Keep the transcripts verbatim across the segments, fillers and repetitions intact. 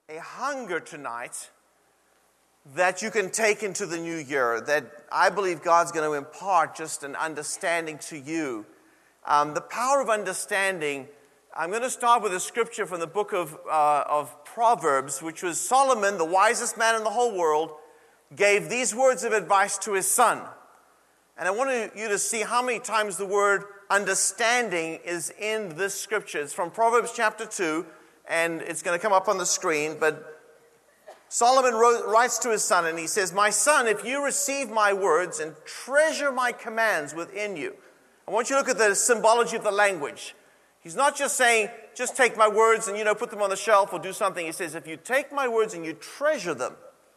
a hunger tonight that you can take into the new year, that I believe God's going to impart just an understanding to you. Um, the power of understanding, I'm going to start with a scripture from the book of, uh, of Proverbs, which was Solomon, the wisest man in the whole world, gave these words of advice to his son. And I want you to see how many times the word understanding is in this scripture. It's from Proverbs chapter two, and it's going to come up on the screen, but Solomon wrote, writes to his son, and he says, "My son, if you receive my words and treasure my commands within you." I want you to look at the symbology of the language. He's not just saying, just take my words and, you know, put them on the shelf or do something. He says, if you take my words and you treasure them,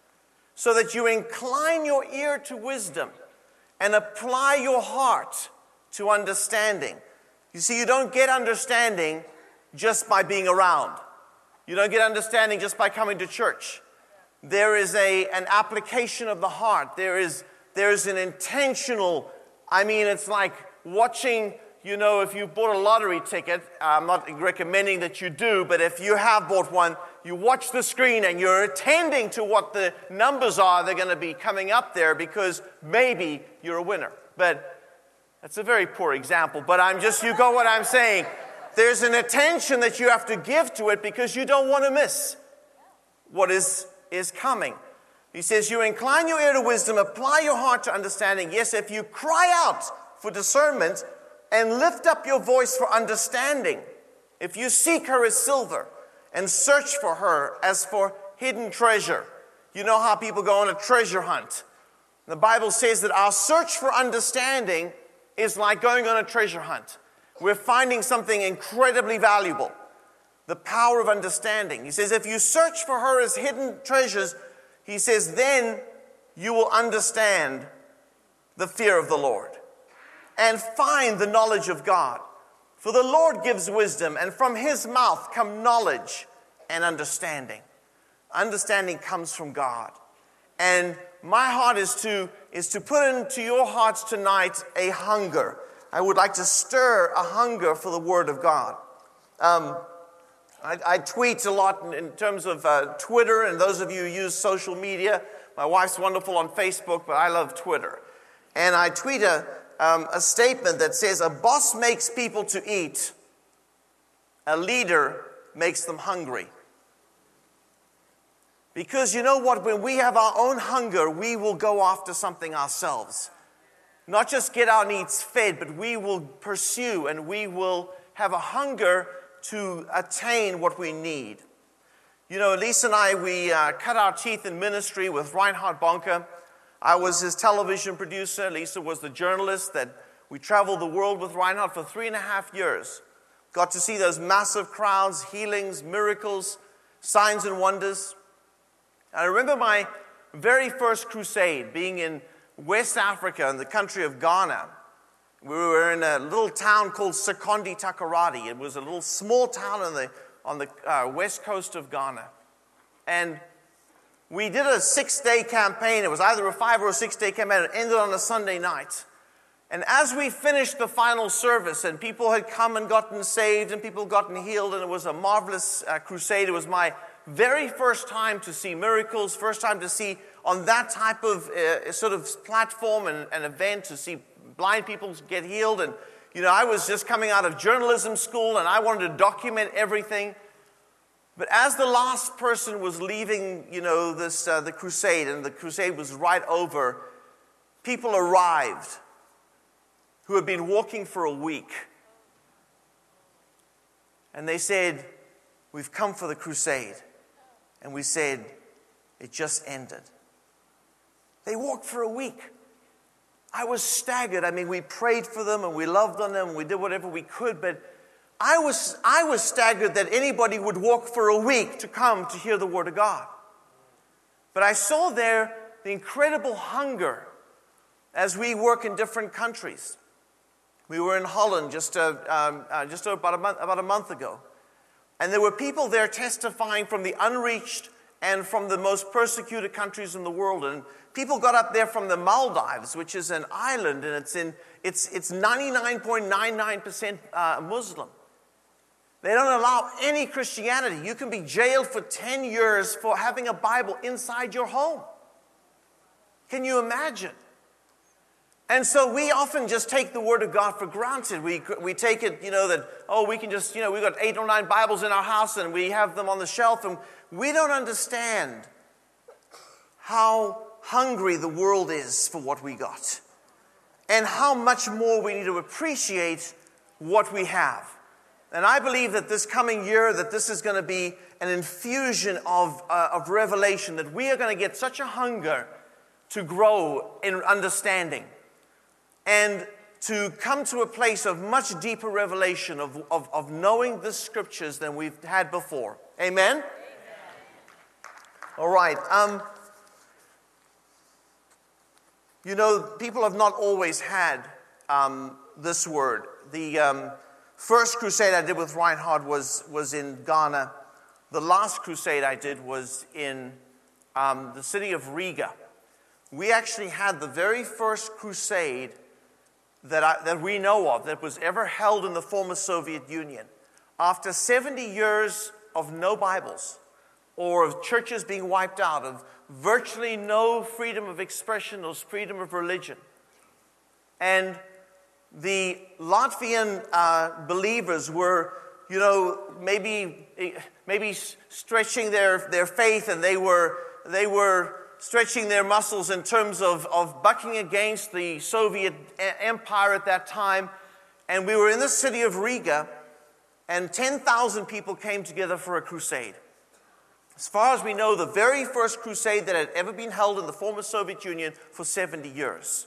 so that you incline your ear to wisdom and apply your heart to understanding. You see, you don't get understanding just by being around. You don't get understanding just by coming to church. There is a, an application of the heart. There is, there is an intentional, I mean, it's like watching, you know, if you bought a lottery ticket, I'm not recommending that you do, but if you have bought one, you watch the screen and you're attending to what the numbers are that are going to be coming up there because maybe you're a winner. But that's a very poor example, but I'm just, you got what I'm saying. There's an attention that you have to give to it because you don't want to miss what is is coming. He says, you incline your ear to wisdom, apply your heart to understanding. Yes, if you cry out for discernment and lift up your voice for understanding, if you seek her as silver and search for her as for hidden treasure. You know how people go on a treasure hunt. The Bible says that our search for understanding is like going on a treasure hunt. We're finding something incredibly valuable. The power of understanding. He says, if you search for her as hidden treasures, he says, then you will understand the fear of the Lord and find the knowledge of God. For the Lord gives wisdom, and from his mouth come knowledge and understanding. Understanding comes from God. And my heart is to, is to put into your hearts tonight a hunger. I would like to stir a hunger for the Word of God. Um, I, I tweet a lot in, in terms of uh, Twitter, and those of you who use social media. My wife's wonderful on Facebook, but I love Twitter. And I tweet a, um, a statement that says, a boss makes people to eat, a leader makes them hungry. Because you know what, when we have our own hunger, we will go after something ourselves. Not just get our needs fed, but we will pursue and we will have a hunger to attain what we need. You know, Lisa and I, we uh, cut our teeth in ministry with Reinhard Bonnke. I was his television producer. Lisa was the journalist that we traveled the world with Reinhard for three and a half years. Got to see those massive crowds, healings, miracles, signs and wonders. I remember my very first crusade being in West Africa in the country of Ghana. We were in a little town called Sekondi Takoradi. It was a little small town on the, on the uh, west coast of Ghana. And we did a six-day campaign. It was either a five or a six-day campaign. It ended on a Sunday night. And as we finished the final service, and people had come and gotten saved, and people gotten healed, and it was a marvelous uh, crusade. It was my very first time to see miracles, first time to see on that type of uh, sort of platform and, and event, to see blind people get healed. And, you know, I was just coming out of journalism school, and I wanted to document everything. But as the last person was leaving, you know, this uh, the crusade, and the crusade was right over, people arrived who had been walking for a week. And they said, we've come for the crusade. And we said, it just ended. They walked for a week. I was staggered. I mean, we prayed for them and we loved on them and we did whatever we could, but I was, I was staggered that anybody would walk for a week to come to hear the Word of God. But I saw there the incredible hunger as we work in different countries. We were in Holland just, uh, um, uh, just about, a month, about a month ago. And there were people there testifying from the unreached and from the most persecuted countries in the world. And people got up there from the Maldives, which is an island, and it's in it's it's ninety-nine point nine nine percent uh, Muslim. They don't allow any Christianity. You can be jailed for ten years for having a Bible inside your home. Can you imagine? And so we often just take the Word of God for granted. We, we take it, you know, that, oh, we can just, you know, we've got eight or nine Bibles in our house and we have them on the shelf, and we don't understand how hungry the world is for what we got and how much more we need to appreciate what we have. And I believe that this coming year, that this is going to be an infusion of, uh, of revelation, that we are going to get such a hunger to grow in understanding and to come to a place of much deeper revelation of, of, of knowing the Scriptures than we've had before. Amen? Amen. All right. Um, you know, people have not always had um, this word. The um, first crusade I did with Reinhard was, was in Ghana. The last crusade I did was in um, the city of Riga. We actually had the very first crusade that, I, that we know of that was ever held in the former Soviet Union. After seventy years of no Bibles, or of churches being wiped out, of virtually no freedom of expression or freedom of religion. And the Latvian uh, believers were, you know, maybe maybe stretching their, their faith, and they were they were stretching their muscles in terms of, of bucking against the Soviet Empire at that time. And we were in the city of Riga, and ten thousand people came together for a crusade. As far as we know, the very first crusade that had ever been held in the former Soviet Union for seventy years.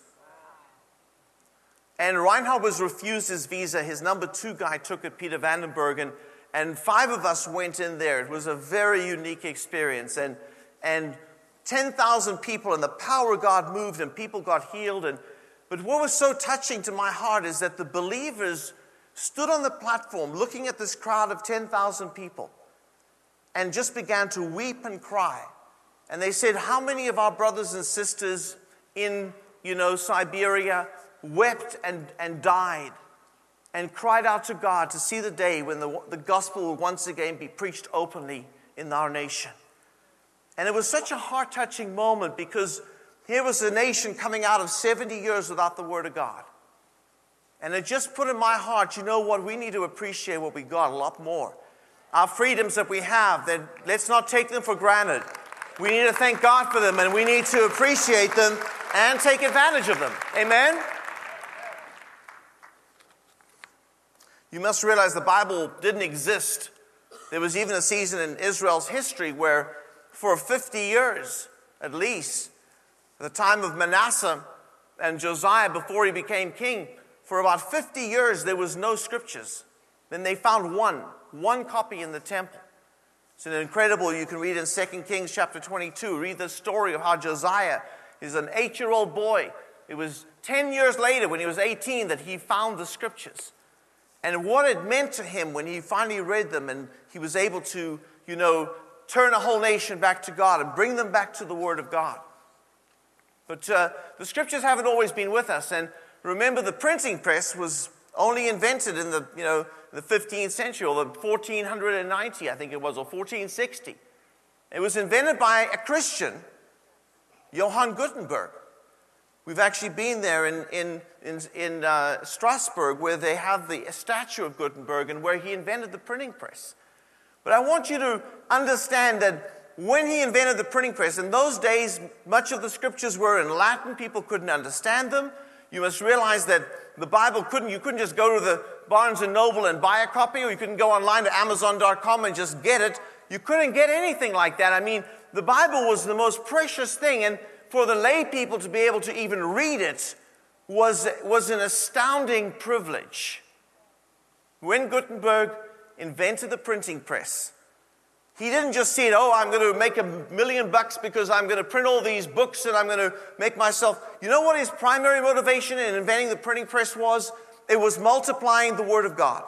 And Reinhard was refused his visa. His number two guy took it, Peter Vandenberg, and, and five of us went in there. It was a very unique experience. And, and ten thousand people, and the power of God moved, and people got healed. And, but what was so touching to my heart is that the believers stood on the platform looking at this crowd of ten thousand people and just began to weep and cry. And they said, how many of our brothers and sisters in, you know, Siberia wept and, and died and cried out to God to see the day when the, the gospel will once again be preached openly in our nation. And it was such a heart-touching moment, because here was a nation coming out of seventy years without the Word of God. And it just put in my heart, you know what, we need to appreciate what we got a lot more. Our freedoms that we have, then let's not take them for granted. We need to thank God for them, and we need to appreciate them and take advantage of them. Amen? You must realize the Bible didn't exist. There was even a season in Israel's history where for fifty years, at least, at the time of Manasseh and Josiah before he became king, for about fifty years there was no scriptures. Then they found one, one copy in the temple. It's an incredible, you can read in Second Kings chapter twenty-two, read the story of how Josiah is an eight-year-old boy. It was ten years later, when he was eighteen, that he found the scriptures. And what it meant to him when he finally read them, and he was able to, you know, turn a whole nation back to God and bring them back to the Word of God. But uh, the scriptures haven't always been with us. And remember, the printing press was only invented in the, you know, the fifteenth century, or the fourteen ninety, I think it was, or fourteen sixty. It was invented by a Christian, Johann Gutenberg. We've actually been there in, in, in, in uh, Strasbourg, where they have the statue of Gutenberg and where he invented the printing press. But I want you to understand that when he invented the printing press, in those days, much of the scriptures were in Latin. People couldn't understand them. You must realize that the Bible couldn't, you couldn't just go to the Barnes and Noble and buy a copy, or you couldn't go online to Amazon dot com and just get it. You couldn't get anything like that. I mean, the Bible was the most precious thing, and for the lay people to be able to even read it was, was an astounding privilege. When Gutenberg invented the printing press, he didn't just see it, oh, I'm going to make a million bucks because I'm going to print all these books and I'm going to make myself... You know what his primary motivation in inventing the printing press was? It was multiplying the Word of God.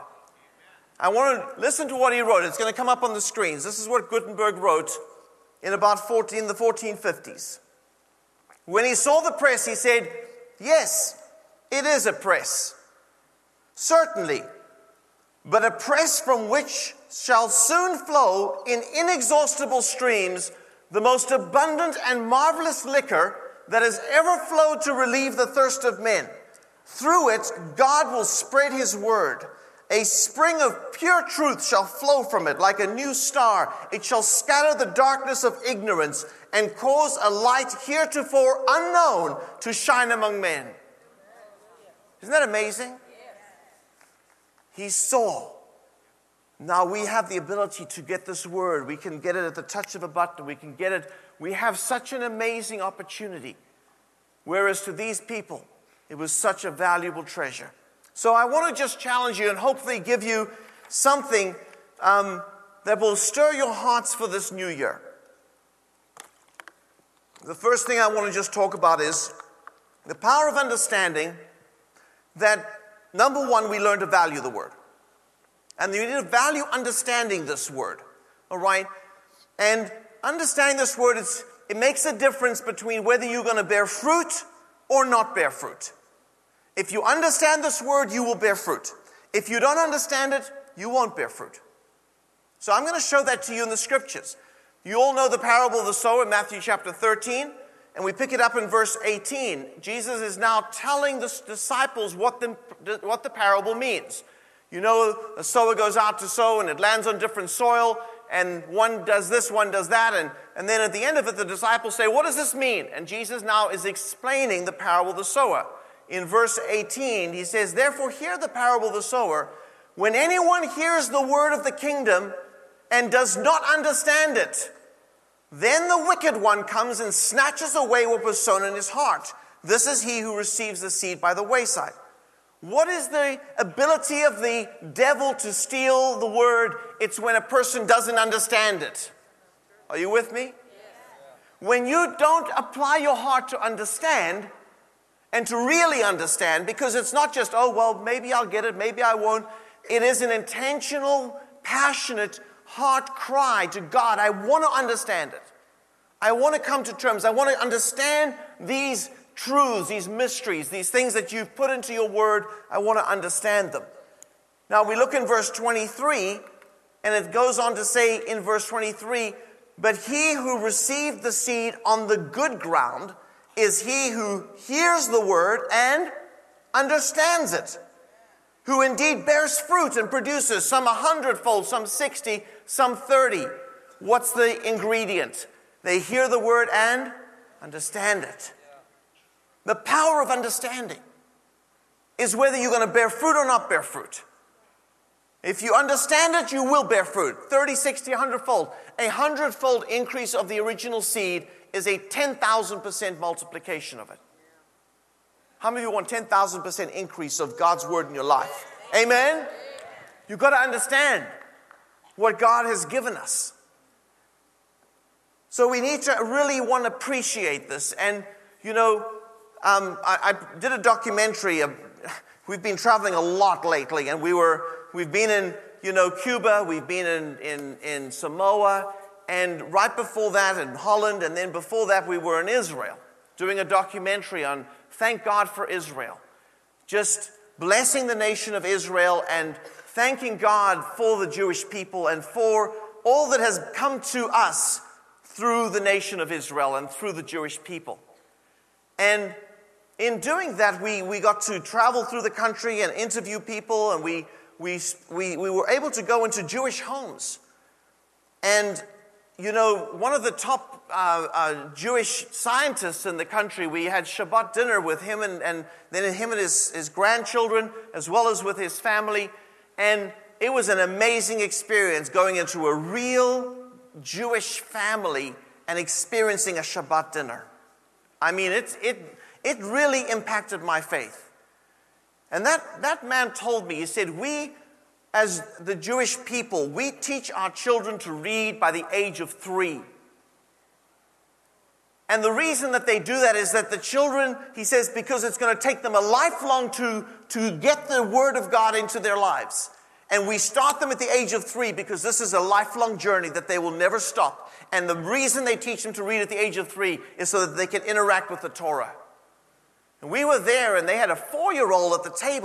I want to listen to what he wrote. It's going to come up on the screens. This is what Gutenberg wrote in about fourteen, the fourteen fifties. When he saw the press, he said, yes, it is a press. Certainly. but a press from which shall soon flow in inexhaustible streams the most abundant and marvelous liquor that has ever flowed to relieve the thirst of men. Through it, God will spread his word. A spring of pure truth shall flow from it like a new star. It shall scatter the darkness of ignorance and cause a light heretofore unknown to shine among men. Isn't that amazing? He saw. Now we have the ability to get this word. We can get it at the touch of a button. We can get it. We have such an amazing opportunity. Whereas to these people, it was such a valuable treasure. So I want to just challenge you and hopefully give you something um, that will stir your hearts for this new year. The first thing I want to just talk about is the power of understanding that, number one, we learn to value the word. And you need to value understanding this word, all right? And understanding this word, it's, it makes a difference between whether you're going to bear fruit or not bear fruit. If you understand this word, you will bear fruit. If you don't understand it, you won't bear fruit. So I'm going to show that to you in the scriptures. You all know the parable of the sower in Matthew chapter thirteen, and we pick it up in verse eighteen. Jesus is now telling the disciples what the, what the parable means. You know, a sower goes out to sow, and it lands on different soil, and one does this, one does that, and, and then at the end of it, the disciples say, what does this mean? And Jesus now is explaining the parable of the sower. In verse eighteen, he says, therefore hear the parable of the sower. When anyone hears the word of the kingdom and does not understand it, then the wicked one comes and snatches away what was sown in his heart. This is he who receives the seed by the wayside. What is the ability of the devil to steal the word? It's when a person doesn't understand it. Are you with me? Yes. When you don't apply your heart to understand and to really understand, because it's not just, oh, well, maybe I'll get it, maybe I won't. It is an intentional, passionate heart cry to God. I want to understand it. I want to come to terms. I want to understand these truths, these mysteries, these things that you've put into your word. I want to understand them. Now we look in verse twenty-three, and it goes on to say in verse twenty-three, but he who received the seed on the good ground is he who hears the word and understands it, who indeed bears fruit and produces some a hundredfold, some sixty, some thirty. What's the ingredient? They hear the word and understand it. The power of understanding is whether you're going to bear fruit or not bear fruit. If you understand it, you will bear fruit. thirty, sixty, a hundredfold. A hundredfold increase of the original seed is a ten thousand percent multiplication of it. How many of you want ten thousand percent increase of God's word in your life? Amen? You've got to understand what God has given us. So we need to really want to appreciate this. And, you know, um, I, I did a documentary. Of, we've been traveling a lot lately, and we were, we've been in, you know, Cuba, we've been in, in, in Samoa, and right before that in Holland, and then before that we were in Israel, doing a documentary on thank God for Israel. Just blessing the nation of Israel and thanking God for the Jewish people and for all that has come to us through the nation of Israel and through the Jewish people. And in doing that, we, we got to travel through the country and interview people, and we, we, we, we were able to go into Jewish homes. And, you know, one of the top uh, uh, Jewish scientists in the country, we had Shabbat dinner with him and, and then him and his, his grandchildren, as well as with his family. And it was an amazing experience going into a real Jewish family and experiencing a Shabbat dinner. I mean, it, it, it really impacted my faith. And that, that man told me, he said, we, as the Jewish people, we teach our children to read by the age of three. And the reason that they do that is that the children, he says, because it's going to take them a lifelong to, to get the Word of God into their lives. And we start them at the age of three because this is a lifelong journey that they will never stop. And the reason they teach them to read at the age of three is so that they can interact with the Torah. And we were there, and they had a four-year-old at the table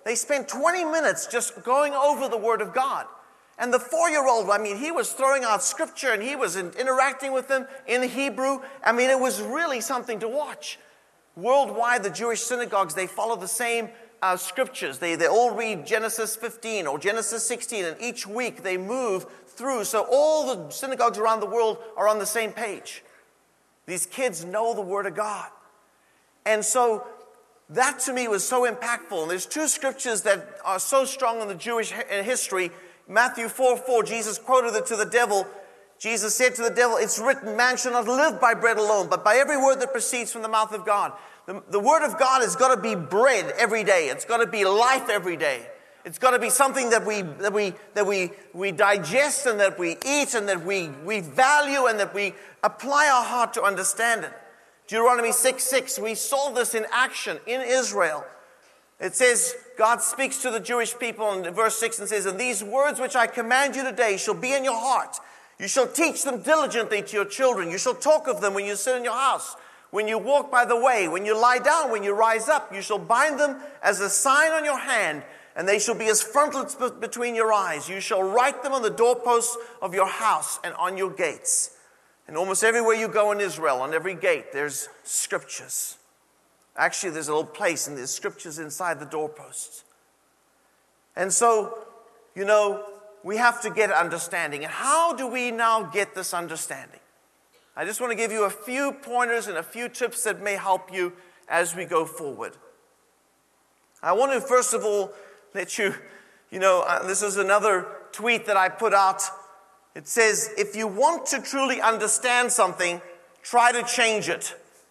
they spent twenty minutes just going over the Word of God. And the four-year-old, I mean, he was throwing out scripture and he was in, interacting with them in Hebrew. I mean, it was really something to watch. Worldwide, the Jewish synagogues, they follow the same uh, scriptures. They, they all read Genesis fifteen or Genesis sixteen, and each week they move through. So all the synagogues around the world are on the same page. These kids know the Word of God. And so that to me was so impactful. And there's two scriptures that are so strong in the Jewish history. Matthew four four, Jesus quoted it to the devil. Jesus said to the devil, "It's written, man shall not live by bread alone, but by every word that proceeds from the mouth of God." The, the Word of God has got to be bread every day. It's got to be life every day. It's got to be something that we that we that we we digest and that we eat and that we we value and that we apply our heart to understand it. Deuteronomy six six, we saw this in action in Israel. It says, God speaks to the Jewish people in verse six and says, "And these words which I command you today shall be in your heart. You shall teach them diligently to your children. You shall talk of them when you sit in your house, when you walk by the way, when you lie down, when you rise up. You shall bind them as a sign on your hand, and they shall be as frontlets between your eyes. You shall write them on the doorposts of your house and on your gates." And almost everywhere you go in Israel, on every gate, there's scriptures. Actually, there's a little place and there's scriptures inside the doorposts. And so, you know, we have to get understanding. And how do we now get this understanding? I just want to give you a few pointers and a few tips that may help you as we go forward. I want to, first of all, let you, you know, uh, this is another tweet that I put out. It says, if you want to truly understand something, try to change it.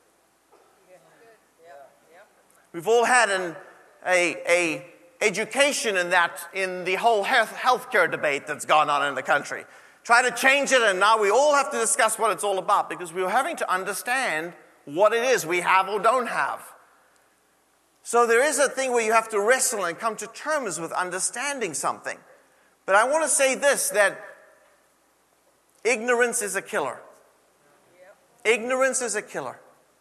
We've all had an a, a education in that, in the whole health healthcare debate that's gone on in the country. Try to change it, and now we all have to discuss what it's all about because we're having to understand what it is we have or don't have. So there is a thing where you have to wrestle and come to terms with understanding something. But I want to say this, that ignorance is a killer. Ignorance is a killer.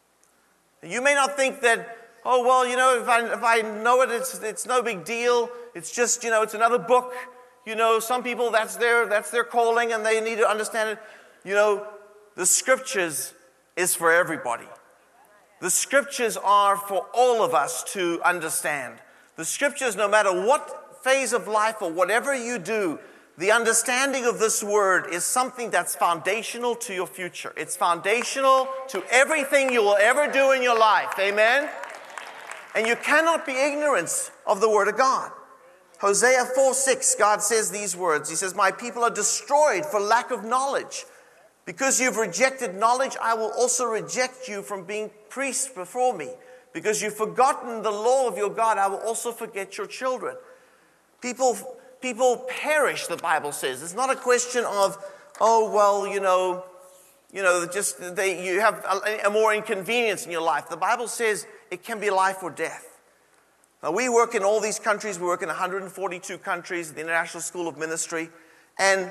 You may not think that, oh, well, you know, if I, if I know it, it's, it's no big deal. It's just, you know, it's another book. You know, some people, that's their, that's their calling and they need to understand it. You know, the scriptures is for everybody. The scriptures are for all of us to understand. The scriptures, no matter what phase of life or whatever you do, the understanding of this word is something that's foundational to your future. It's foundational to everything you will ever do in your life. Amen? And you cannot be ignorant of the Word of God. Hosea four six, God says these words. He says, "My people are destroyed for lack of knowledge. Because you've rejected knowledge, I will also reject you from being priests before me. Because you've forgotten the law of your God, I will also forget your children." People, people perish, the Bible says. It's not a question of, oh, well, you know, you know, just they, you have a, a more inconvenience in your life. The Bible says it can be life or death. Now, we work in all these countries. We work in one hundred forty-two countries, the International School of Ministry. And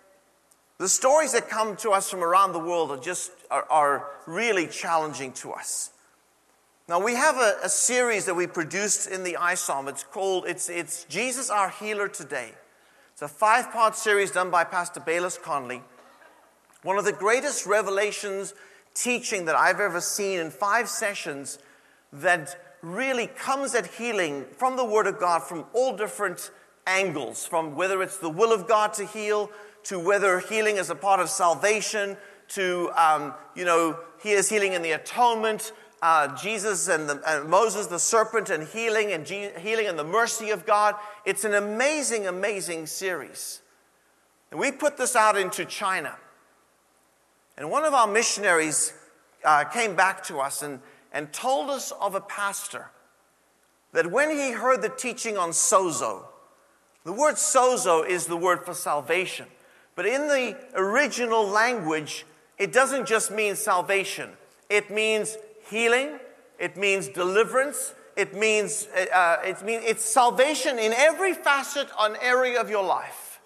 the stories that come to us from around the world are just are, are really challenging to us. Now, we have a, a series that we produced in the I SOM. It's called, it's, it's Jesus Our Healer Today. It's a five-part series done by Pastor Bayless Conley. One of the greatest revelations teaching that I've ever seen in five sessions that really comes at healing from the Word of God from all different angles, from whether it's the will of God to heal, to whether healing is a part of salvation, to, um, you know, he is healing in the atonement, uh, Jesus and, the, and Moses, the serpent, and healing, and G- healing and the mercy of God. It's an amazing, amazing series. And we put this out into China. And one of our missionaries uh, came back to us and, and told us of a pastor that when he heard the teaching on sozo, the word sozo is the word for salvation. But in the original language, it doesn't just mean salvation. It means healing. It means deliverance. It means uh, it means it's salvation in every facet and area of your life.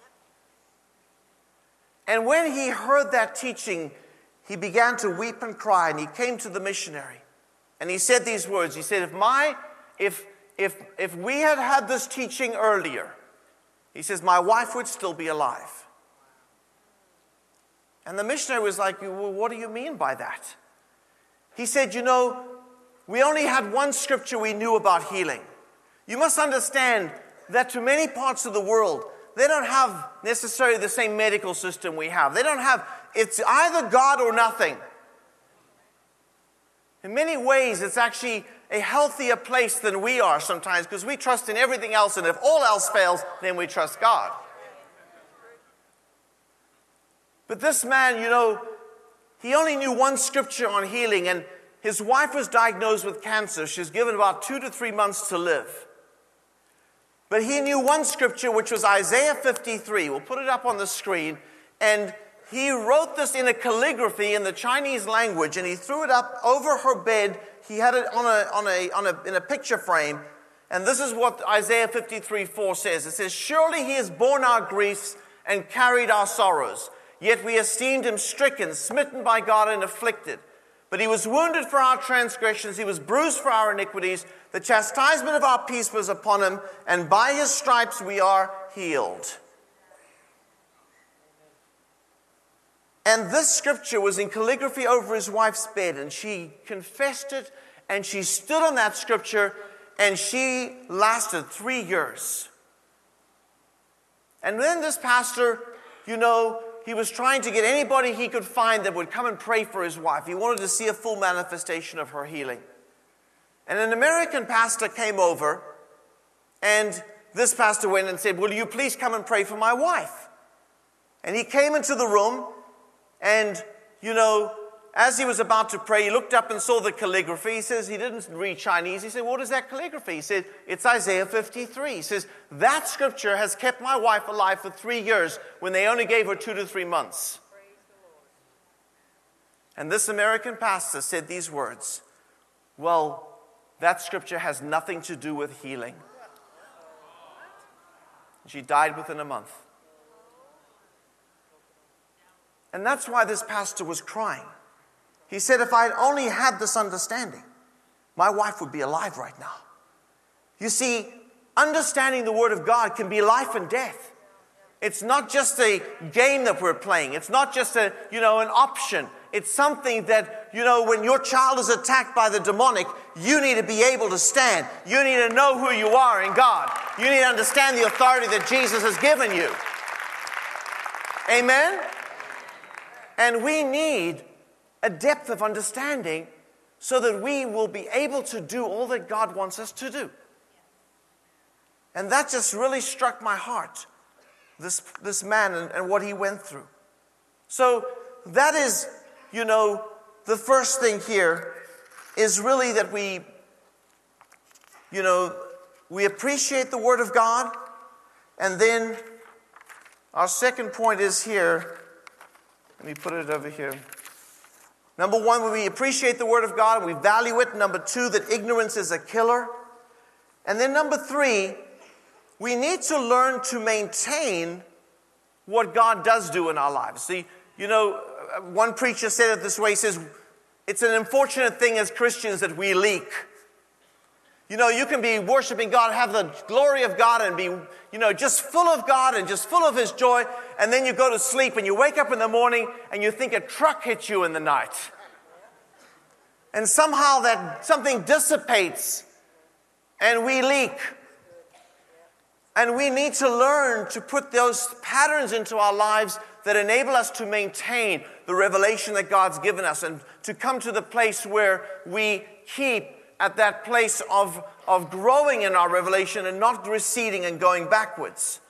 And when he heard that teaching, he began to weep and cry, and he came to the missionary. And he said these words. He said, if my, if, if, if we had had this teaching earlier, he says, my wife would still be alive. And the missionary was like, well, what do you mean by that? He said, you know, we only had one scripture we knew about healing. You must understand that to many parts of the world, they don't have necessarily the same medical system we have. They don't have, it's either God or nothing. In many ways, it's actually a healthier place than we are sometimes because we trust in everything else, and if all else fails, then we trust God. But this man, you know, he only knew one scripture on healing, and his wife was diagnosed with cancer. She was given about two to three months to live. But he knew one scripture, which was Isaiah fifty-three. We'll put it up on the screen. And he wrote this in a calligraphy in the Chinese language, and he threw it up over her bed. He had it on a, on a, on a, in a picture frame. And this is what Isaiah fifty-three four says. It says, surely he has borne our griefs and carried our sorrows. Yet we esteemed him stricken, smitten by God, and afflicted. But he was wounded for our transgressions, he was bruised for our iniquities. The chastisement of our peace was upon him, and by his stripes we are healed. And this scripture was in calligraphy over his wife's bed, and she confessed it, and she stood on that scripture, and she lasted three years. And then this pastor, you know, he was trying to get anybody he could find that would come and pray for his wife. He wanted to see a full manifestation of her healing. And an American pastor came over, and this pastor went and said, will you please come and pray for my wife? And he came into the room, and, you know, as he was about to pray, he looked up and saw the calligraphy. He says he didn't read Chinese. He said, what is that calligraphy? He said, it's Isaiah fifty-three. He says, that scripture has kept my wife alive for three years when they only gave her two to three months. And this American pastor said these words, well, that scripture has nothing to do with healing. She died within a month. And that's why this pastor was crying. He said, if I had only had this understanding, my wife would be alive right now. You see, understanding the Word of God can be life and death. It's not just a game that we're playing. It's not just a, you know, an option. It's something that, you know, when your child is attacked by the demonic, you need to be able to stand. You need to know who you are in God. You need to understand the authority that Jesus has given you. Amen? And we need a depth of understanding so that we will be able to do all that God wants us to do. And that just really struck my heart, this, this man and, and what he went through. So that is, you know, the first thing here is really that we, you know, we appreciate the Word of God. And then our second point is here. Let me put it over here. Number one, we appreciate the Word of God, we value it. Number two, that ignorance is a killer. And then number three, we need to learn to maintain what God does do in our lives. See, you know, one preacher said it this way. He says, it's an unfortunate thing as Christians that we leak. You know, you can be worshiping God, have the glory of God, and be, you know, just full of God and just full of His joy. And then you go to sleep and you wake up in the morning and you think a truck hit you in the night. And somehow that something dissipates and we leak. And we need to learn to put those patterns into our lives that enable us to maintain the revelation that God's given us and to come to the place where we keep at that place of, of growing in our revelation and not receding and going backwards.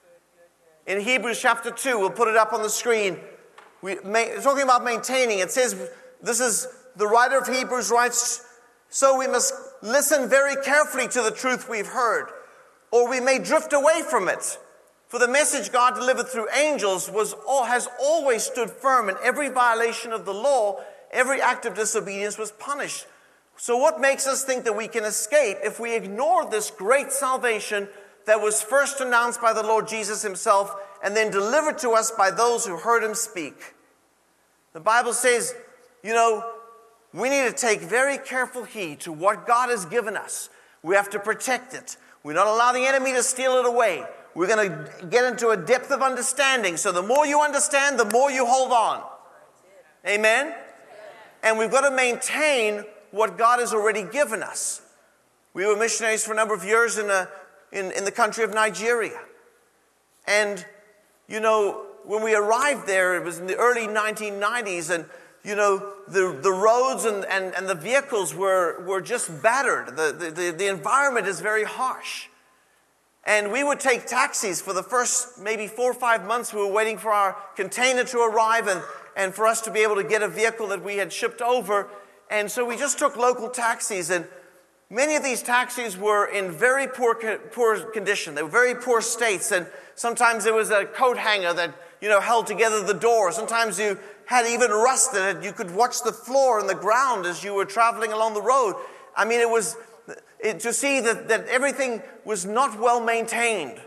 In Hebrews chapter two, we'll put it up on the screen, we, talking about maintaining, it says, this is the writer of Hebrews writes, so we must listen very carefully to the truth we've heard, or we may drift away from it. For the message God delivered through angels was has always stood firm, and every violation of the law, every act of disobedience was punished. So what makes us think that we can escape if we ignore this great salvation that was first announced by the Lord Jesus Himself and then delivered to us by those who heard Him speak? The Bible says, you know, we need to take very careful heed to what God has given us. We have to protect it. We're not allowing the enemy to steal it away. We're going to get into a depth of understanding. So the more you understand, the more you hold on. Amen? And we've got to maintain what God has already given us. We were missionaries for a number of years in, a, in, in the country of Nigeria. And, you know, when we arrived there, it was in the early nineteen nineties, and, you know, the, the roads and, and, and the vehicles were, were just battered. The, the, the, the environment is very harsh. And we would take taxis for the first maybe four or five months. We were waiting for our container to arrive and, and for us to be able to get a vehicle that we had shipped over. And so we just took local taxis, and many of these taxis were in very poor poor condition. They were very poor states, and sometimes there was a coat hanger that, you know, held together the door. Sometimes you had even rust in it. You could watch the floor and the ground as you were traveling along the road. I mean, it was it, to see that, that everything was not well maintained.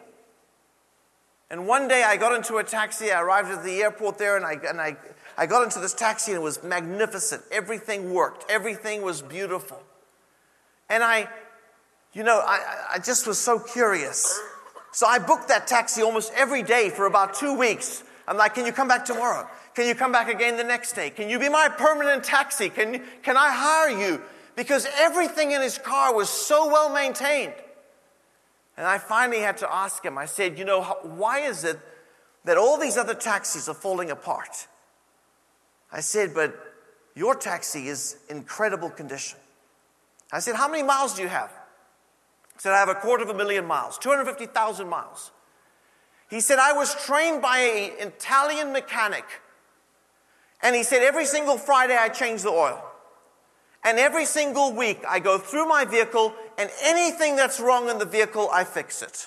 And one day I got into a taxi. I arrived at the airport there, and I and I, I got into this taxi, and it was magnificent. Everything worked. Everything was beautiful. And I, you know, I, I just was so curious. So I booked that taxi almost every day for about two weeks. I'm like, can you come back tomorrow? Can you come back again the next day? Can you be my permanent taxi? Can, can I hire you? Because everything in his car was so well maintained. And I finally had to ask him, I said, you know, why is it that all these other taxis are falling apart? I said, but your taxi is in incredible condition. I said, how many miles do you have? He said, I have a quarter of a million miles, two hundred fifty thousand miles. He said, I was trained by an Italian mechanic. And he said, every single Friday I change the oil. And every single week I go through my vehicle, and anything that's wrong in the vehicle, I fix it.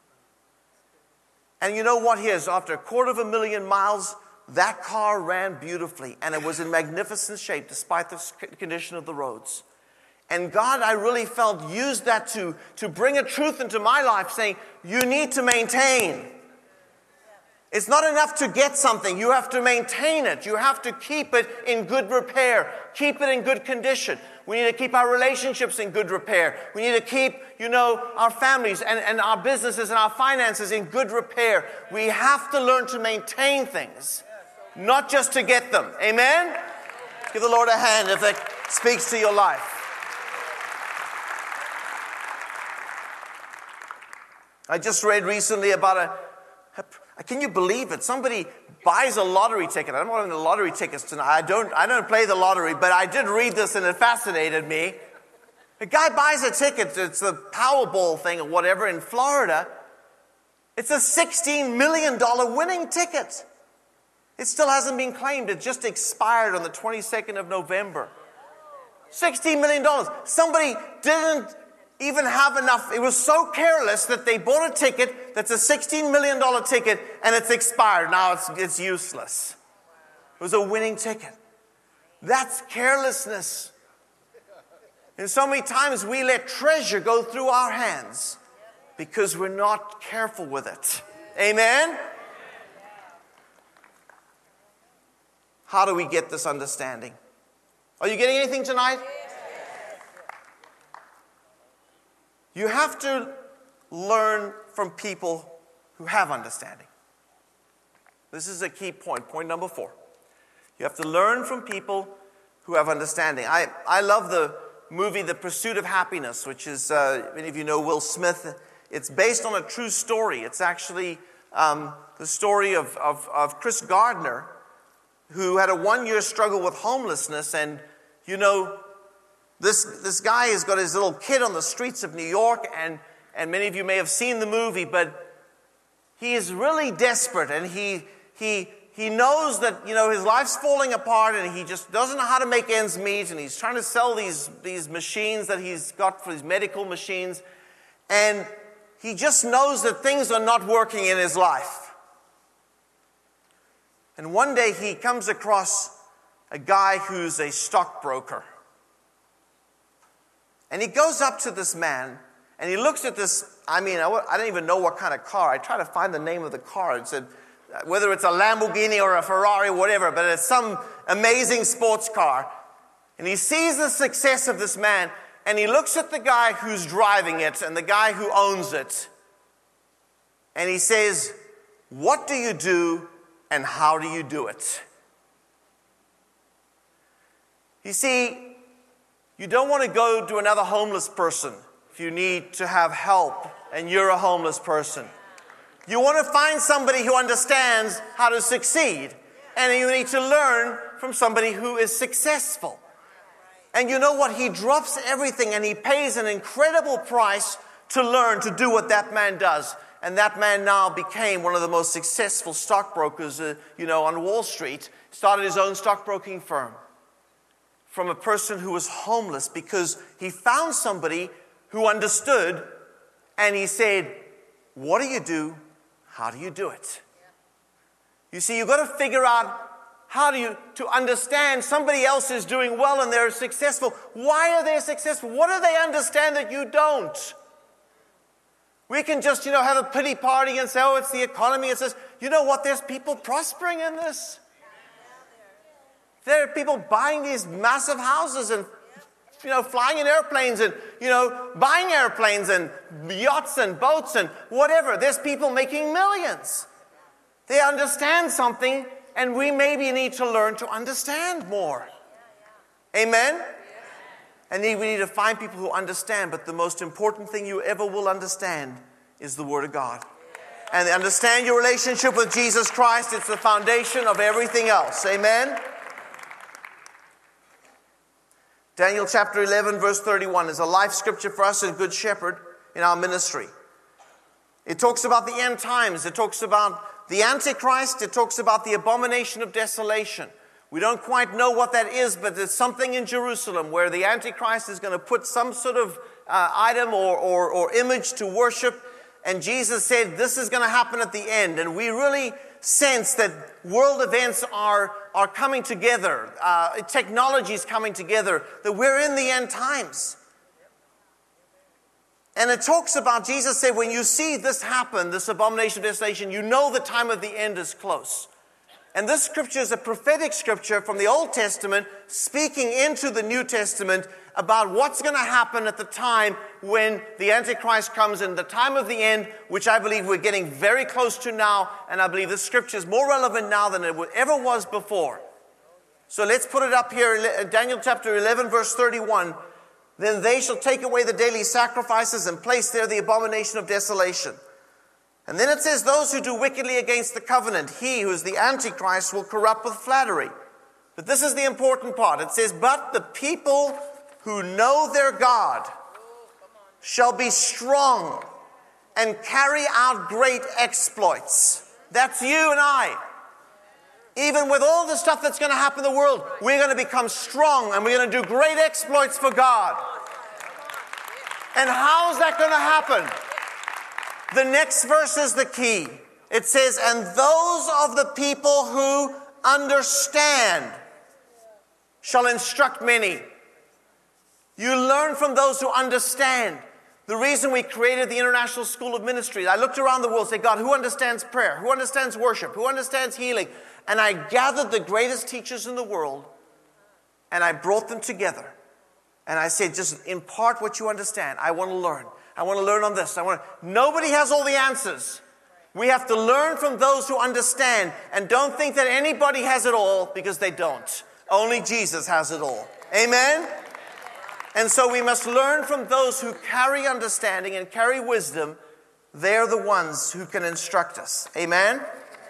And you know what? Here's, after a quarter of a million miles, that car ran beautifully, and it was in magnificent shape despite the condition of the roads. And God, I really felt, used that to, to bring a truth into my life, saying, you need to maintain. It's not enough to get something. You have to maintain it. You have to keep it in good repair. Keep it in good condition. We need to keep our relationships in good repair. We need to keep, you know, our families and, and our businesses and our finances in good repair. We have to learn to maintain things, not just to get them. Amen? Give the Lord a hand if that speaks to your life. I just read recently about a, a, can you believe it? Somebody buys a lottery ticket. I'm not in the lottery tickets tonight. I don't, I don't play the lottery, but I did read this and it fascinated me. A guy buys a ticket. It's the Powerball thing or whatever in Florida. It's a sixteen million dollars winning ticket. It still hasn't been claimed. It just expired on the twenty-second of November. sixteen million dollars. Somebody didn't even have enough. It was so careless that they bought a ticket that's a sixteen million dollars ticket, and it's expired. Now it's, it's useless. It was a winning ticket. That's carelessness. And so many times we let treasure go through our hands because we're not careful with it. Amen? How do we get this understanding? Are you getting anything tonight? You have to learn from people who have understanding. This is a key point, point number four. You have to learn from people who have understanding. I, I love the movie The Pursuit of Happiness, which is, uh, many of you know Will Smith. It's based on a true story. It's actually um, the story of, of, of Chris Gardner, who had a one-year struggle with homelessness. And, you know, This this guy has got his little kid on the streets of New York, and, and many of you may have seen the movie, but he is really desperate, and he he he knows that, you know, his life's falling apart, and he just doesn't know how to make ends meet, and he's trying to sell these, these machines that he's got for these medical machines, and he just knows that things are not working in his life. And one day he comes across a guy who's a stockbroker. And he goes up to this man, and he looks at this, I mean, I, I don't even know what kind of car. I try to find the name of the car. It said, whether it's a Lamborghini or a Ferrari, whatever, but it's some amazing sports car. And he sees the success of this man, and he looks at the guy who's driving it and the guy who owns it. And he says, what do you do and how do you do it? You see, you don't want to go to another homeless person if you need to have help and you're a homeless person. You want to find somebody who understands how to succeed, and you need to learn from somebody who is successful. And you know what? He drops everything and he pays an incredible price to learn to do what that man does. And that man now became one of the most successful stockbrokers, uh, you know, on Wall Street. Started his own stockbroking firm from a person who was homeless because he found somebody who understood, and he said, what do you do? How do you do it? You see, you've got to figure out how do you, to understand somebody else is doing well and they're successful. Why are they successful? What do they understand that you don't? We can just, you know, have a pity party and say, oh, it's the economy. It says, you know what? There's people prospering in this. There are people buying these massive houses and, you know, flying in airplanes and, you know, buying airplanes and yachts and boats and whatever. There's people making millions. They understand something, and we maybe need to learn to understand more. Amen? And we need to find people who understand, but the most important thing you ever will understand is the Word of God. And understand your relationship with Jesus Christ. It's the foundation of everything else. Amen? Daniel chapter eleven, verse thirty-one is a life scripture for us in Good Shepherd in our ministry. It talks about the end times. It talks about the Antichrist. It talks about the abomination of desolation. We don't quite know what that is, but there's something in Jerusalem where the Antichrist is going to put some sort of uh, item or, or, or image to worship. And Jesus said this is going to happen at the end. And we really sense that world events are, are coming together. Uh, technology is coming together. That we're in the end times. And it talks about, Jesus said, when you see this happen, this abomination of desolation, you know the time of the end is close. And this scripture is a prophetic scripture from the Old Testament speaking into the New Testament about what's going to happen at the time when the Antichrist comes in, the time of the end, which I believe we're getting very close to now. And I believe this scripture is more relevant now than it ever was before. So let's put it up here, Daniel chapter eleven, verse thirty-one. Then they shall take away the daily sacrifices and place there the abomination of desolation. And then it says, those who do wickedly against the covenant, he who is the Antichrist will corrupt with flattery. But this is the important part. It says, but the people who know their God shall be strong and carry out great exploits. That's you and I. Even with all the stuff that's going to happen in the world, we're going to become strong and we're going to do great exploits for God. And how is that going to happen? The next verse is the key. It says, and those of the people who understand shall instruct many. You learn from those who understand. The reason we created the International School of Ministry, I looked around the world and said, God, who understands prayer? Who understands worship? Who understands healing? And I gathered the greatest teachers in the world, and I brought them together. And I said, just impart what you understand. I want to learn. I want to learn on this. I want to... Nobody has all the answers. We have to learn from those who understand, and don't think that anybody has it all, because they don't. Only Jesus has it all. Amen? And so we must learn from those who carry understanding and carry wisdom. They're the ones who can instruct us. Amen?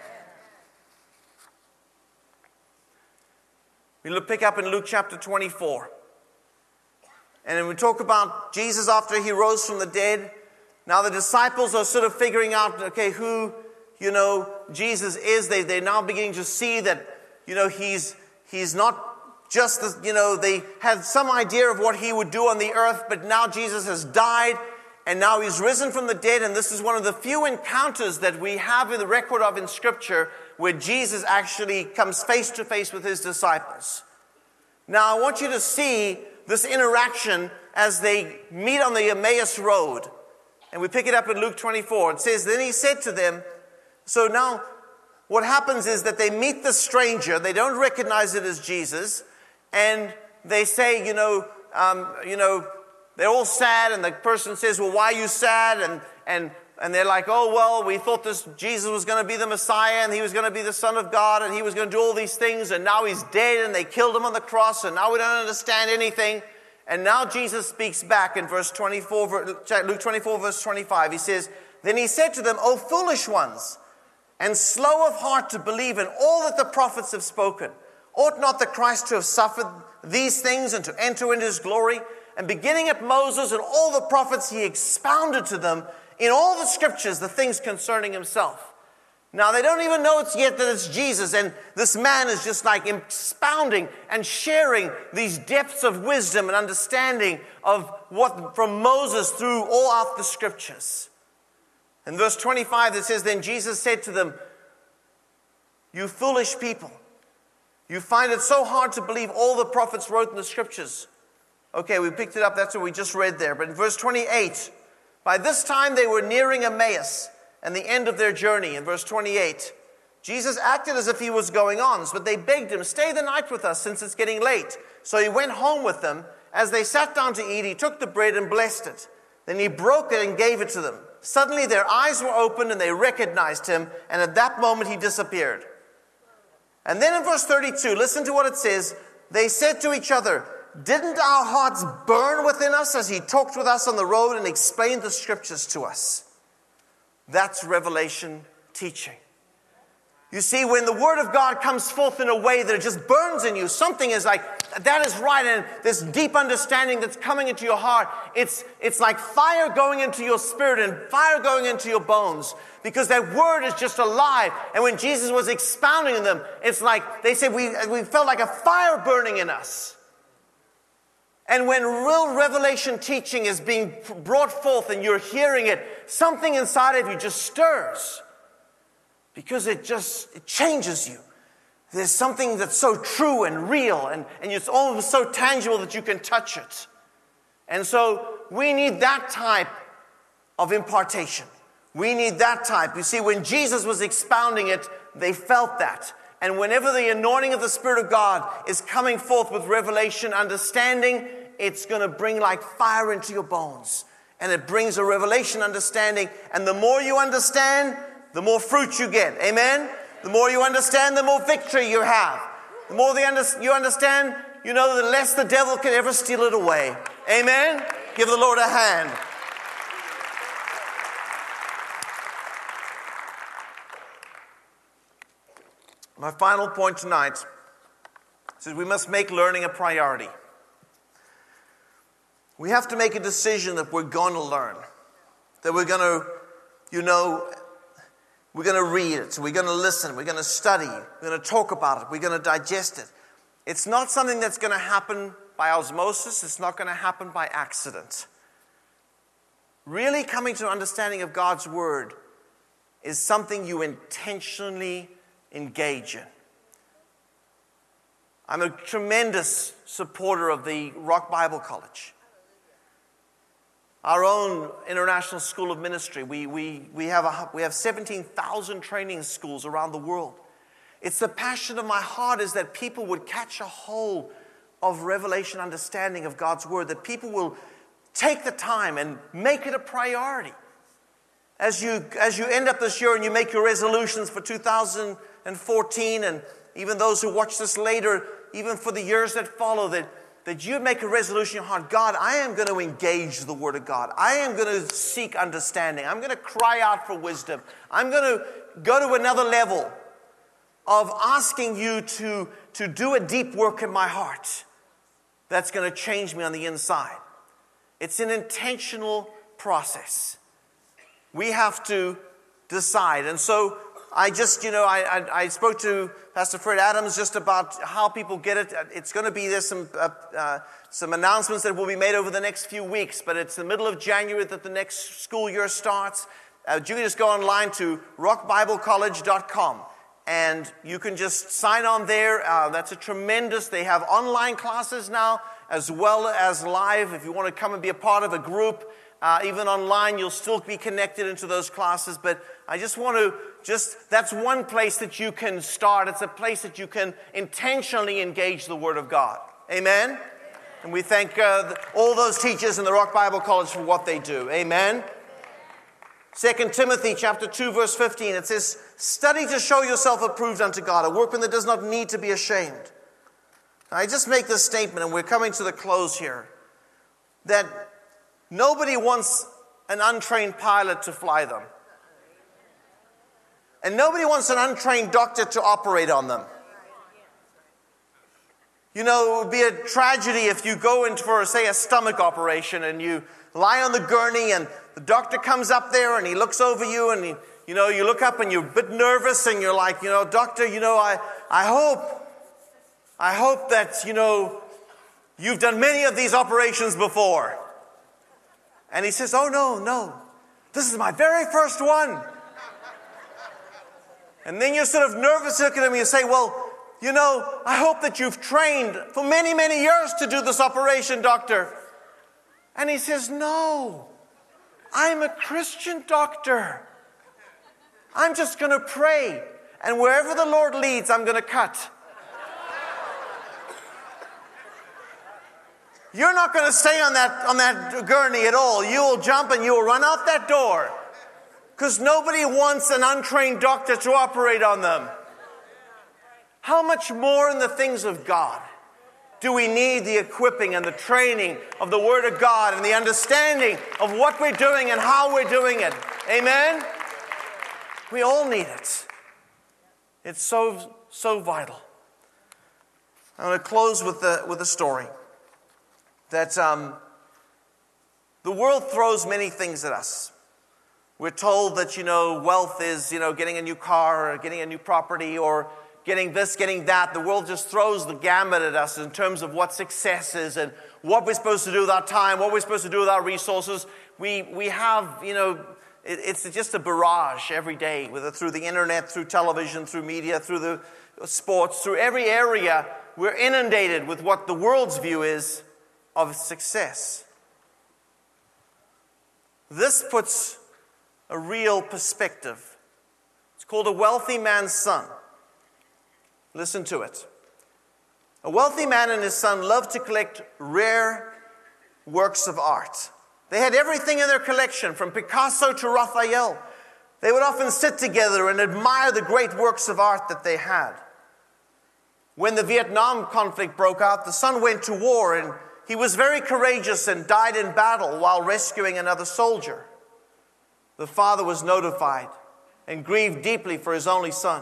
We'll pick up in Luke chapter twenty-four. And we talk about Jesus after he rose from the dead. Now the disciples are sort of figuring out, okay, who, you know, Jesus is. They, they're now beginning to see that, you know, he's, he's not just, the, you know, they had some idea of what he would do on the earth, but now Jesus has died, and now he's risen from the dead, and this is one of the few encounters that we have in the record of in Scripture where Jesus actually comes face to face with his disciples. Now I want you to see this interaction as they meet on the Emmaus Road. And we pick it up in Luke twenty-four. It says, then he said to them, so now what happens is that they meet the stranger. They don't recognize it as Jesus. And they say, you know, um, you know, they're all sad, and the person says, well, why are you sad? And, and, and they're like, oh, well, we thought this Jesus was going to be the Messiah, and he was going to be the Son of God, and he was going to do all these things, and now he's dead, and they killed him on the cross, and now we don't understand anything. And now Jesus speaks back in verse twenty-four, Luke twenty-four, verse twenty-five. He says, then he said to them, O foolish ones, and slow of heart to believe in all that the prophets have spoken. Ought not the Christ to have suffered these things and to enter into his glory? And beginning at Moses and all the prophets, he expounded to them in all the scriptures the things concerning himself. Now, they don't even know it's yet that it's Jesus, and this man is just like expounding and sharing these depths of wisdom and understanding of what from Moses through all out the scriptures. In verse twenty-five, it says, then Jesus said to them, you foolish people, you find it so hard to believe all the prophets wrote in the scriptures. Okay, we picked it up, that's what we just read there. But in verse twenty-eight, by this time they were nearing Emmaus, and the end of their journey. In verse twenty-eight, Jesus acted as if he was going on, but they begged him, stay the night with us since it's getting late. So he went home with them. As they sat down to eat, he took the bread and blessed it. Then he broke it and gave it to them. Suddenly their eyes were opened and they recognized him, and at that moment he disappeared. And then in verse thirty-two, listen to what it says. They said to each other, didn't our hearts burn within us as he talked with us on the road and explained the scriptures to us? That's revelation teaching. You see, when the word of God comes forth in a way that it just burns in you, something is like, that is right, and this deep understanding that's coming into your heart, it's, it's like fire going into your spirit and fire going into your bones, because that word is just alive. And when Jesus was expounding in them, it's like, they said, we, we felt like a fire burning in us. And when real revelation teaching is being brought forth and you're hearing it, something inside of you just stirs. Because it just it changes you. There's something that's so true and real, and, and it's almost so tangible that you can touch it. And so we need that type of impartation. We need that type. You see, when Jesus was expounding it, they felt that. And whenever the anointing of the Spirit of God is coming forth with revelation, understanding, it's going to bring like fire into your bones. And it brings a revelation understanding. And the more you understand, the more fruit you get. Amen? The more you understand, the more victory you have. The more the under- you understand, you know, the less the devil can ever steal it away. Amen? Give the Lord a hand. My final point tonight is we must make learning a priority. We have to make a decision that we're going to learn. That we're going to, you know, we're going to read it. So we're going to listen. We're going to study. We're going to talk about it. We're going to digest it. It's not something that's going to happen by osmosis. It's not going to happen by accident. Really coming to an understanding of God's Word is something you intentionally engage in. I'm a tremendous supporter of the Rock Bible College. Our own International School of Ministry. We, we, we have, a, we have seventeen thousand training schools around the world. It's the passion of my heart is that people would catch a hold of revelation understanding of God's Word, that people will take the time and make it a priority. As you, as you end up this year and you make your resolutions for two thousand fourteen, and even those who watch this later, even for the years that follow, that, that you make a resolution in your heart, God, I am going to engage the Word of God. I am going to seek understanding. I'm going to cry out for wisdom. I'm going to go to another level of asking you to, to do a deep work in my heart that's going to change me on the inside. It's an intentional process. We have to decide. And so I just, you know, I, I, I spoke to Pastor Fred Adams just about how people get it. It's going to be, there's some uh, uh, some announcements that will be made over the next few weeks, but it's the middle of January that the next school year starts. Uh, you can just go online to rock bible college dot com, and you can just sign on there. Uh, that's a tremendous, they have online classes now as well as live. If you want to come and be a part of a group, Uh, even online, you'll still be connected into those classes. But I just want to just, that's one place that you can start. It's a place that you can intentionally engage the Word of God. Amen? And we thank uh, all those teachers in the Rock Bible College for what they do. Amen. Second Timothy chapter two, verse fifteen, it says, study to show yourself approved unto God, a workman that does not need to be ashamed. Now, I just make this statement, and we're coming to the close here, that nobody wants an untrained pilot to fly them. And nobody wants an untrained doctor to operate on them. You know, it would be a tragedy if you go in for, say, a stomach operation and you lie on the gurney and the doctor comes up there and he looks over you and, he, you know, you look up and you're a bit nervous and you're like, you know, doctor, you know, I, I hope, I hope that, you know, you've done many of these operations before. And he says, oh, no, no, this is my very first one. And then you're sort of nervous looking at him and you say, well, you know, I hope that you've trained for many, many years to do this operation, doctor. And he says, no, I'm a Christian doctor. I'm just going to pray. And wherever the Lord leads, I'm going to cut. You're not going to stay on that, on that gurney at all. You will jump and you will run out that door. Because nobody wants an untrained doctor to operate on them. How much more in the things of God do we need the equipping and the training of the Word of God and the understanding of what we're doing and how we're doing it? Amen? We all need it. It's so, so vital. I'm going to close with the, with a story. That um, the world throws many things at us. We're told that, you know, wealth is, you know, getting a new car or getting a new property or getting this, getting that. The world just throws the gamut at us in terms of what success is and what we're supposed to do with our time, what we're supposed to do with our resources. We we have, you know, it, it's just a barrage every day, whether through the internet, through television, through media, through the sports, through every area. We're inundated with what the world's view is of success. This puts a real perspective. It's called A Wealthy Man's Son. Listen to it. A wealthy man and his son loved to collect rare works of art. They had everything in their collection, from Picasso to Raphael. They would often sit together and admire the great works of art that they had. When the Vietnam conflict broke out, the son went to war, and he was very courageous and died in battle while rescuing another soldier. The father was notified and grieved deeply for his only son.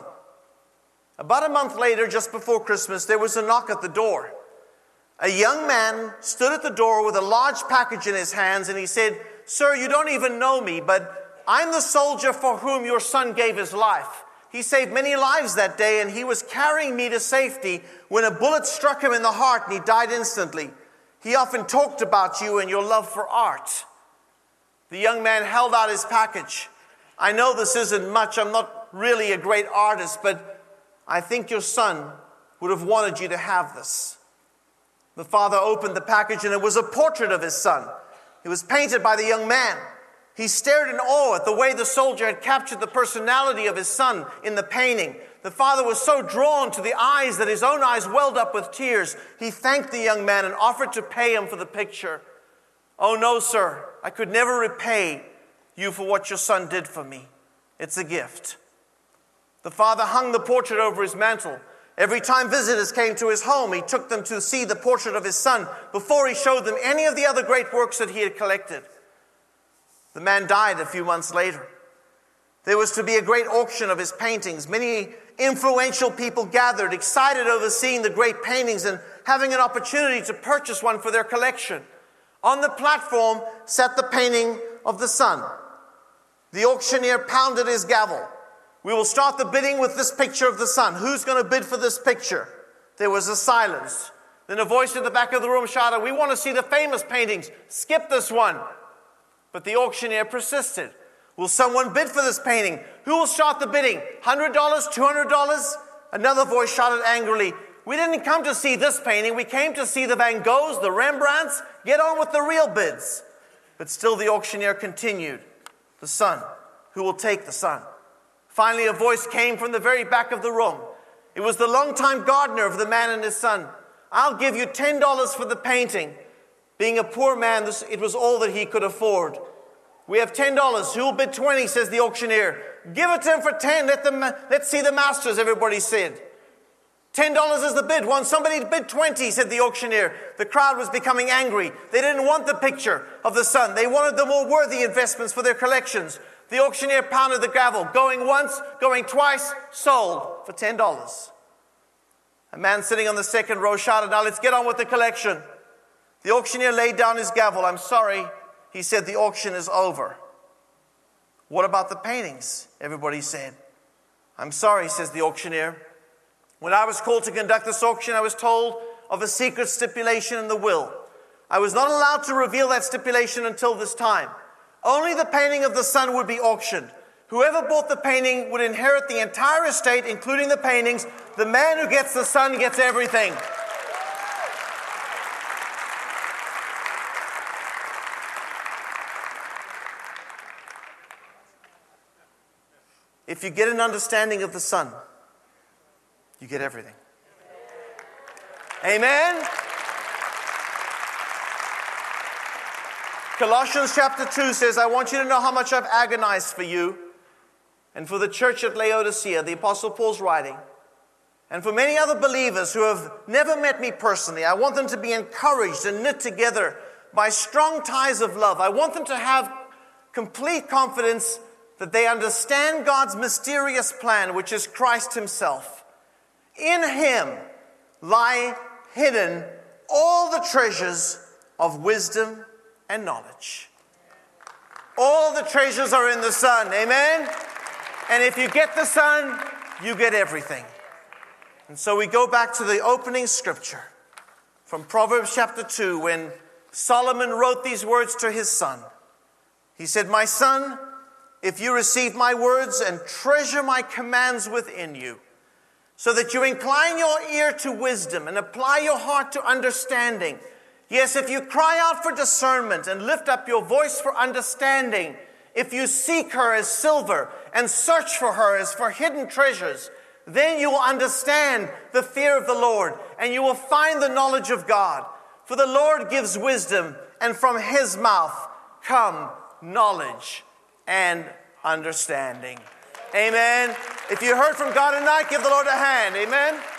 About a month later, just before Christmas, there was a knock at the door. A young man stood at the door with a large package in his hands, and he said, "Sir, you don't even know me, but I'm the soldier for whom your son gave his life. He saved many lives that day, and he was carrying me to safety when a bullet struck him in the heart, and he died instantly. He often talked about you and your love for art." The young man held out his package. "I know this isn't much. I'm not really a great artist, but I think your son would have wanted you to have this." The father opened the package, and it was a portrait of his son. It was painted by the young man. He stared in awe at the way the soldier had captured the personality of his son in the painting. The father was so drawn to the eyes that his own eyes welled up with tears. He thanked the young man and offered to pay him for the picture. "Oh no, sir, I could never repay you for what your son did for me. It's a gift." The father hung the portrait over his mantle. Every time visitors came to his home, he took them to see the portrait of his son before he showed them any of the other great works that he had collected. The man died a few months later. There was to be a great auction of his paintings. Many influential people gathered, excited over seeing the great paintings and having an opportunity to purchase one for their collection. On the platform sat the painting of the son. The auctioneer pounded his gavel. "We will start the bidding with this picture of the son. Who's going to bid for this picture?" There was a silence. Then a voice in the back of the room shouted, "We want to see the famous paintings. Skip this one." But the auctioneer persisted. "Will someone bid for this painting? Who will start the bidding? one hundred dollars, two hundred dollars? Another voice shouted angrily, "We didn't come to see this painting. We came to see the Van Goghs, the Rembrandts. Get on with the real bids." But still the auctioneer continued. "The son. Who will take the son?" Finally, a voice came from the very back of the room. It was the longtime gardener of the man and his son. I'll give you ten dollars for the painting. Being a poor man, this, it was all that he could afford. We have ten dollars. Who'll bid twenty, says the auctioneer. Give it to him for ten. Let them, let's see the masters, everybody said. ten dollars is the bid. One, somebody bid twenty, said the auctioneer. The crowd was becoming angry. They didn't want the picture of the son. They wanted the more worthy investments for their collections. The auctioneer pounded the gravel. Going once, going twice, sold for ten dollars. A man sitting on the second row shouted, now let's get on with the collection. The auctioneer laid down his gavel. I'm sorry, he said, the auction is over. What about the paintings? Everybody said. I'm sorry, says the auctioneer. When I was called to conduct this auction, I was told of a secret stipulation in the will. I was not allowed to reveal that stipulation until this time. Only the painting of the son would be auctioned. Whoever bought the painting would inherit the entire estate, including the paintings. The man who gets the son gets everything. If you get an understanding of the son, you get everything. Amen? Colossians chapter two says, I want you to know how much I've agonized for you and for the church at Laodicea, the Apostle Paul's writing, and for many other believers who have never met me personally. I want them to be encouraged and knit together by strong ties of love. I want them to have complete confidence that they understand God's mysterious plan, which is Christ himself. In him lie hidden all the treasures of wisdom and knowledge. All the treasures are in the Son. Amen? And if you get the Son, you get everything. And so we go back to the opening scripture from Proverbs chapter two, when Solomon wrote these words to his son. He said, my son, if you receive my words and treasure my commands within you, so that you incline your ear to wisdom and apply your heart to understanding. Yes, if you cry out for discernment and lift up your voice for understanding, if you seek her as silver and search for her as for hidden treasures, then you will understand the fear of the Lord and you will find the knowledge of God. For the Lord gives wisdom, and from his mouth come knowledge and understanding. Amen. If you heard from God tonight, give the Lord a hand. Amen.